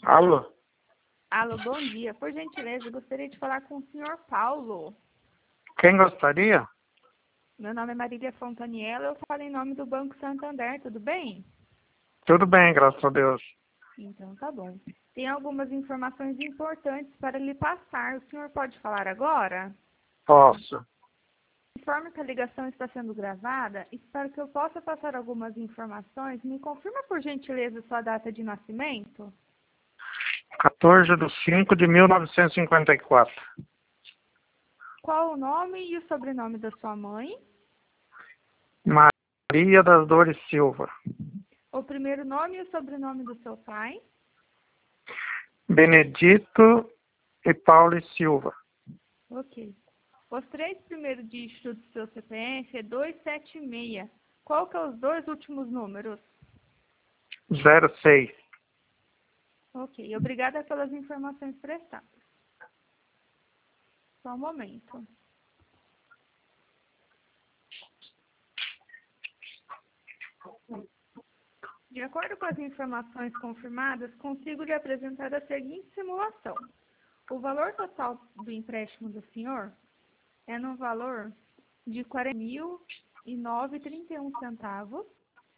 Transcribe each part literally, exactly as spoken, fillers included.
Alô? Alô, bom dia. Por gentileza, eu gostaria de falar com o senhor Paulo. Quem gostaria? Meu nome é Marília Fontaniela, eu falo em nome do Banco Santander, tudo bem? Tudo bem, graças a Deus. Então tá bom. Tem algumas informações importantes para lhe passar. O senhor pode falar agora? Posso. Informe que a ligação está sendo gravada e para que eu possa passar algumas informações, me confirma por gentileza sua data de nascimento? quatorze de cinco de mil novecentos e cinquenta e quatro. Qual o nome e o sobrenome da sua mãe? Maria das Dores Silva. O primeiro nome e o sobrenome do seu pai? Benedito e Paulo e Silva. Ok. Os três primeiros dígitos do seu C P F é duzentos e setenta e seis. Qual que é os dois últimos números? zero seis. Ok. Obrigada pelas informações prestadas. Só um momento. De acordo com as informações confirmadas, consigo lhe apresentar a seguinte simulação. O valor total do empréstimo do senhor é no valor de quarenta mil e nove reais e trinta e um centavos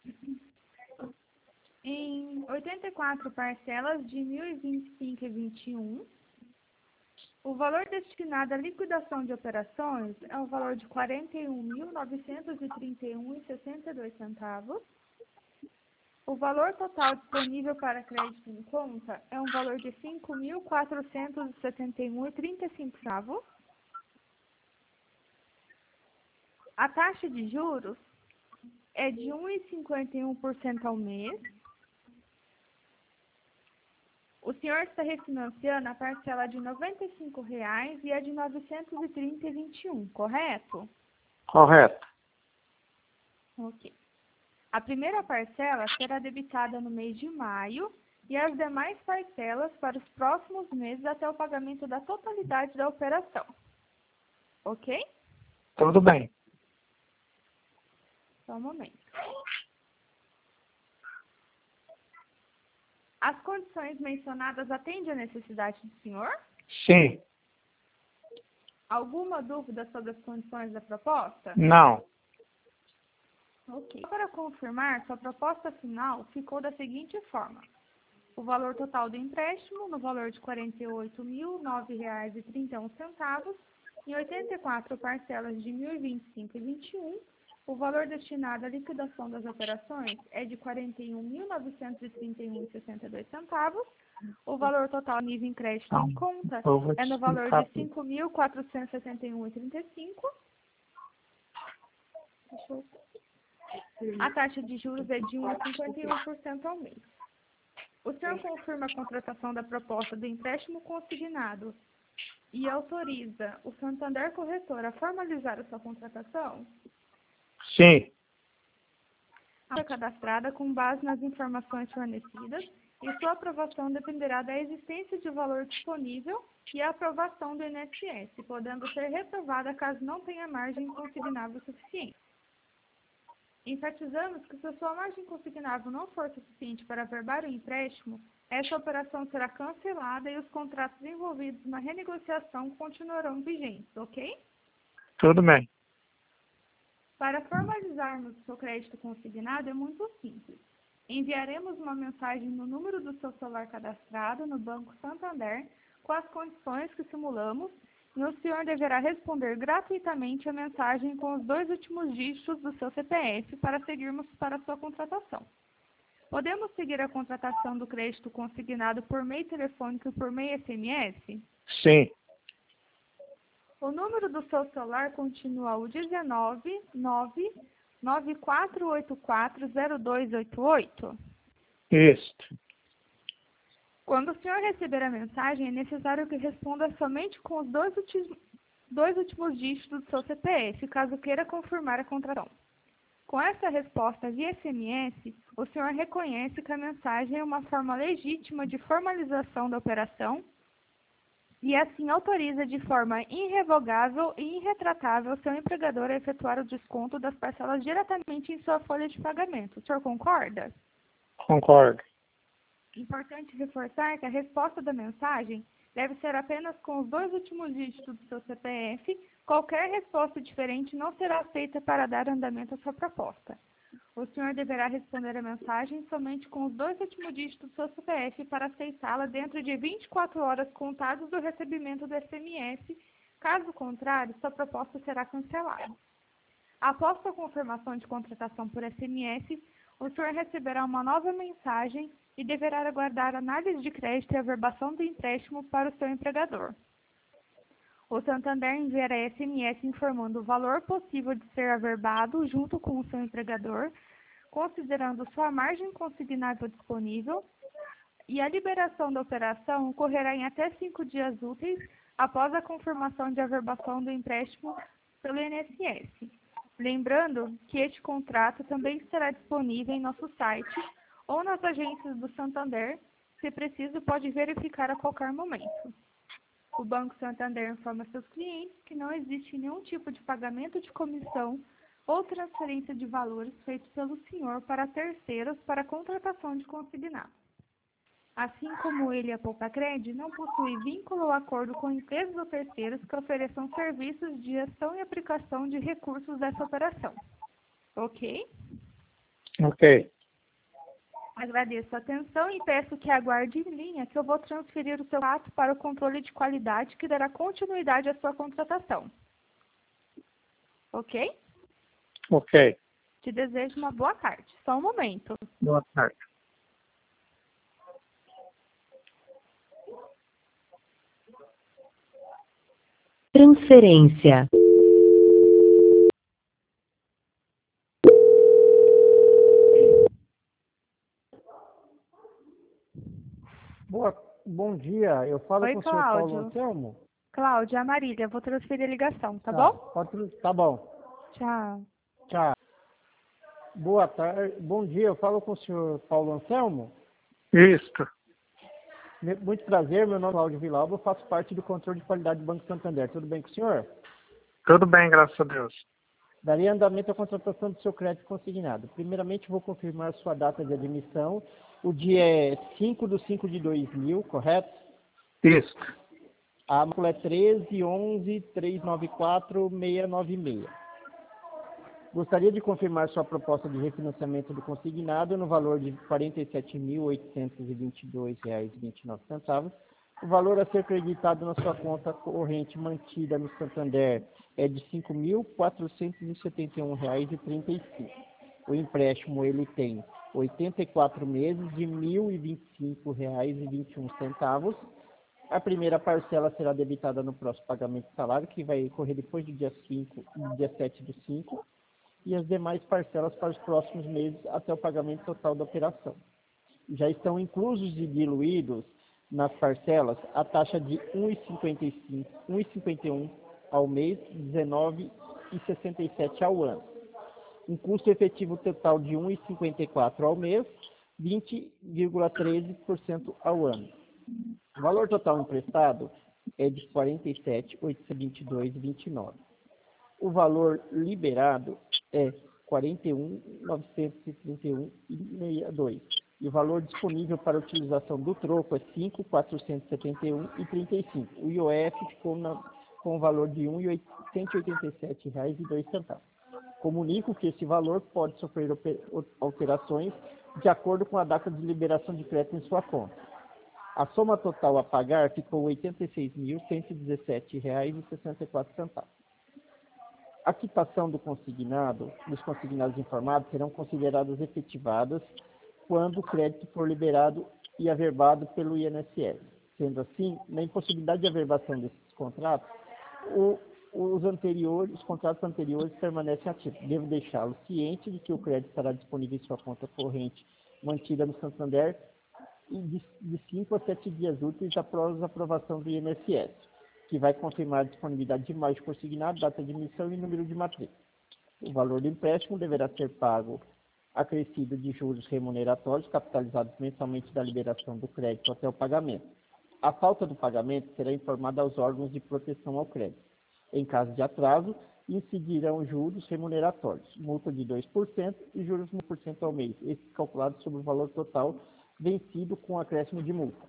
em oitenta e quatro parcelas de mil e vinte e cinco reais e vinte e um. O valor destinado à liquidação de operações é o valor de quarenta e um mil novecentos e trinta e um reais e sessenta e dois centavos. O valor total disponível para crédito em conta é um valor de cinco mil quatrocentos e setenta e um reais e trinta e cinco centavos. A taxa de juros é de um vírgula cinquenta e um por cento ao mês. O senhor está refinanciando a parcela de noventa e cinco reais e a de novecentos e trinta reais e vinte e um, correto? Correto. Ok. A primeira parcela será debitada no mês de maio e as demais parcelas para os próximos meses até o pagamento da totalidade da operação. Ok? Tudo bem. Só um momento. As condições mencionadas atendem à necessidade do senhor? Sim. Alguma dúvida sobre as condições da proposta? Não. Ok. Para confirmar, sua proposta final ficou da seguinte forma. O valor total do empréstimo, no valor de quarenta e oito mil nove reais e trinta e um centavos, em oitenta e quatro parcelas de mil e vinte e cinco reais e vinte e um. O valor destinado à liquidação das operações é de quarenta e um mil novecentos e trinta e um reais e sessenta e dois centavos. O valor total nível em crédito Então, em conta eu vou te é no valor explicar de tudo. cinco mil quatrocentos e sessenta e um reais e trinta e cinco. Deixa eu... A taxa de juros é de um vírgula cinquenta e um por cento ao mês. O senhor confirma a contratação da proposta do empréstimo consignado e autoriza o Santander Corretor a formalizar a sua contratação? Sim. A cadastrada com base nas informações fornecidas e sua aprovação dependerá da existência de valor disponível e a aprovação do I N S S, podendo ser reprovada caso não tenha margem consignável suficiente. Enfatizamos que se a sua margem consignável não for suficiente para averbar o empréstimo, essa operação será cancelada e os contratos envolvidos na renegociação continuarão vigentes, ok? Tudo bem. Para formalizarmos o seu crédito consignado é muito simples. Enviaremos uma mensagem no número do seu celular cadastrado no Banco Santander com as condições que simulamos e o senhor deverá responder gratuitamente a mensagem com os dois últimos dígitos do seu C P F para seguirmos para a sua contratação. Podemos seguir a contratação do crédito consignado por meio telefônico e por meio S M S? Sim. O número do seu celular continua o dezenove, nove, nove quatro oito quatro, zero dois oito oito? Isso. Quando o senhor receber a mensagem, é necessário que responda somente com os dois, ulti- dois últimos dígitos do seu C P F, caso queira confirmar a contratação. Com essa resposta via S M S, o senhor reconhece que a mensagem é uma forma legítima de formalização da operação e assim autoriza de forma irrevogável e irretratável seu empregador a efetuar o desconto das parcelas diretamente em sua folha de pagamento. O senhor concorda? Concordo. Importante reforçar que a resposta da mensagem deve ser apenas com os dois últimos dígitos do seu C P F. Qualquer resposta diferente não será aceita para dar andamento à sua proposta. O senhor deverá responder a mensagem somente com os dois últimos dígitos do seu C P F para aceitá-la dentro de vinte e quatro horas contadas do recebimento do S M S. Caso contrário, sua proposta será cancelada. Após sua confirmação de contratação por S M S, o senhor receberá uma nova mensagem e deverá aguardar a análise de crédito e averbação do empréstimo para o seu empregador. O Santander enviará S M S informando o valor possível de ser averbado junto com o seu empregador, considerando sua margem consignável disponível, e a liberação da operação ocorrerá em até cinco dias úteis após a confirmação de averbação do empréstimo pelo I N S S. Lembrando que este contrato também estará disponível em nosso site ou nas agências do Santander. Se preciso, pode verificar a qualquer momento. O Banco Santander informa seus clientes que não existe nenhum tipo de pagamento de comissão ou transferência de valores feito pelo senhor para terceiros para contratação de consignado. Assim como ele, a Poupa-Cred, não possui vínculo ou acordo com empresas ou terceiros que ofereçam serviços de gestão e aplicação de recursos dessa operação. Ok? Ok. Agradeço a atenção e peço que aguarde em linha que eu vou transferir o seu ato para o controle de qualidade que dará continuidade à sua contratação. Ok? Ok. Te desejo uma boa tarde. Só um momento. Boa tarde. Transferência. Boa, bom dia, eu falo Oi, com o senhor Paulo Cláudio. Anselmo. Cláudia, Marília, vou transferir a ligação, tá, Tá, bom? pode, tá bom, Tchau. tchau. Boa tarde, bom dia, eu falo com o senhor Paulo Anselmo. Isto. Muito prazer, meu nome é Cláudio Villalba, eu faço parte do controle de qualidade do Banco Santander. Tudo bem com o senhor? Tudo bem, graças a Deus. Daria andamento à contratação do seu crédito consignado. Primeiramente, vou confirmar sua data de admissão. O dia é cinco de cinco de dois mil, correto? Isto. A matrícula é treze onze trezentos e noventa e quatro seiscentos e noventa e seis. Gostaria de confirmar sua proposta de refinanciamento do consignado no valor de quarenta e sete mil oitocentos e vinte e dois reais e vinte e nove centavos. O valor a ser creditado na sua conta corrente mantida no Santander é de cinco mil quatrocentos e setenta e um reais e trinta e cinco centavos. O empréstimo ele tem oitenta e quatro meses de mil e vinte e cinco reais e vinte e um centavos. A primeira parcela será debitada no próximo pagamento de salário, que vai ocorrer depois do dia cinco e dia sete do cinco, e as demais parcelas para os próximos meses até o pagamento total da operação. Já estão inclusos e diluídos nas parcelas a taxa de um vírgula cinquenta e cinco, um vírgula cinquenta e um ao mês, dezenove vírgula sessenta e sete ao ano. Um custo efetivo total de um vírgula cinquenta e quatro ao mês, vinte vírgula treze por cento ao ano. O valor total emprestado é de quarenta e sete mil oitocentos e vinte e dois reais e vinte e nove centavos. O valor liberado é quarenta e um mil novecentos e trinta e um reais e sessenta e dois centavos. E o valor disponível para utilização do troco é cinco mil quatrocentos e setenta e um reais e trinta e cinco centavos. O I O F ficou na, com o valor de cento e oitenta e sete reais e dois centavos. Comunico que esse valor pode sofrer alterações de acordo com a data de liberação de crédito em sua conta. A soma total a pagar ficou oitenta e seis mil cento e dezessete reais e sessenta e quatro centavos. A quitação do consignado, dos consignados informados serão consideradas efetivadas quando o crédito for liberado e averbado pelo I N S S. Sendo assim, na impossibilidade de averbação desses contratos, o, os, anteriores, os contratos anteriores permanecem ativos. Devo deixá-lo ciente de que o crédito estará disponível em sua conta corrente mantida no Santander e de, de cinco a sete dias úteis após a aprovação do I N S S, que vai confirmar a disponibilidade de imagem consignada, data de emissão e número de matrícula. O valor do empréstimo deverá ser pago acrescido de juros remuneratórios capitalizados mensalmente da liberação do crédito até o pagamento. A falta do pagamento será informada aos órgãos de proteção ao crédito. Em caso de atraso, incidirão juros remuneratórios, multa de dois por cento e juros de um por cento ao mês, esses calculados sobre o valor total vencido com acréscimo de multa.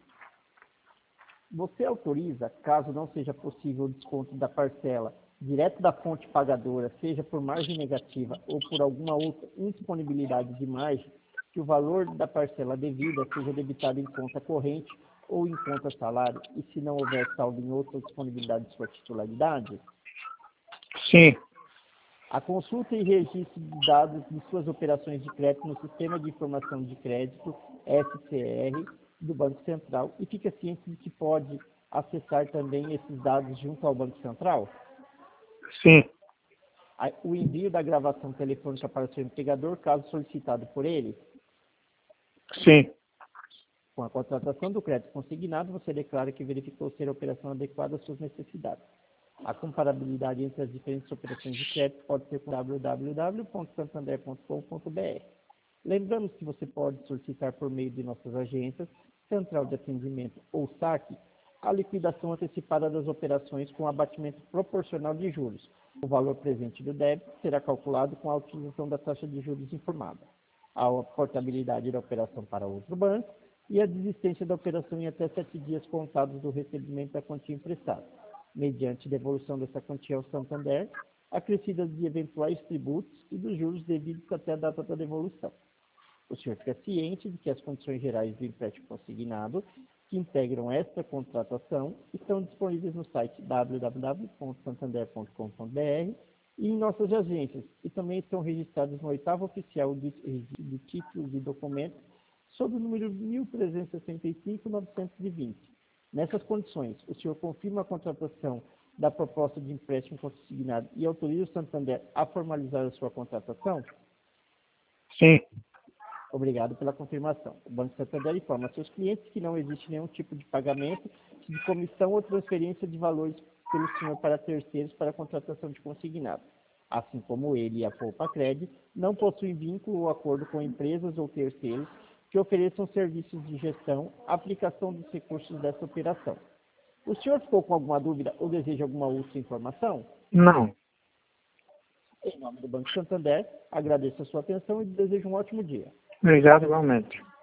Você autoriza, caso não seja possível o desconto da parcela direto da fonte pagadora, seja por margem negativa ou por alguma outra indisponibilidade de margem, que o valor da parcela devida seja debitado em conta corrente ou em conta salário, e se não houver saldo em outra disponibilidade de sua titularidade? Sim. A consulta e registro de dados de suas operações de crédito no Sistema de Informação de Crédito, S C R, do Banco Central, e fica ciente de que pode acessar também esses dados junto ao Banco Central? Sim. O envio da gravação telefônica para o seu empregador, caso solicitado por ele? Sim. Com a contratação do crédito consignado, você declara que verificou ser a operação adequada às suas necessidades. A comparabilidade entre as diferentes operações de crédito pode ser com w w w ponto santander ponto com ponto b r. Lembramos que você pode solicitar por meio de nossas agências, Central de Atendimento ou saque, a liquidação antecipada das operações com abatimento proporcional de juros. O valor presente do débito será calculado com a utilização da taxa de juros informada, a portabilidade da operação para outro banco e a desistência da operação em até sete dias contados do recebimento da quantia emprestada, mediante devolução dessa quantia ao Santander, acrescida de eventuais tributos e dos juros devidos até a data da devolução. O senhor fica ciente de que as condições gerais do empréstimo consignado, que integram esta contratação, estão disponíveis no site w w w ponto santander ponto com ponto b r e em nossas agências, e também estão registrados no oitavo oficial de, de títulos e documentos, sob o número mil trezentos e sessenta e cinco, novecentos e vinte. Nessas condições, o senhor confirma a contratação da proposta de empréstimo consignado e autoriza o Santander a formalizar a sua contratação? Sim. Obrigado pela confirmação. O Banco Santander informa a seus clientes que não existe nenhum tipo de pagamento de comissão ou transferência de valores pelo senhor para terceiros para a contratação de consignado. Assim como ele e a Poupa-Cred não possuem vínculo ou acordo com empresas ou terceiros que ofereçam serviços de gestão, aplicação dos recursos dessa operação. O senhor ficou com alguma dúvida ou deseja alguma outra informação? Não. Em nome do Banco Santander, agradeço a sua atenção e desejo um ótimo dia. Obrigado igualmente.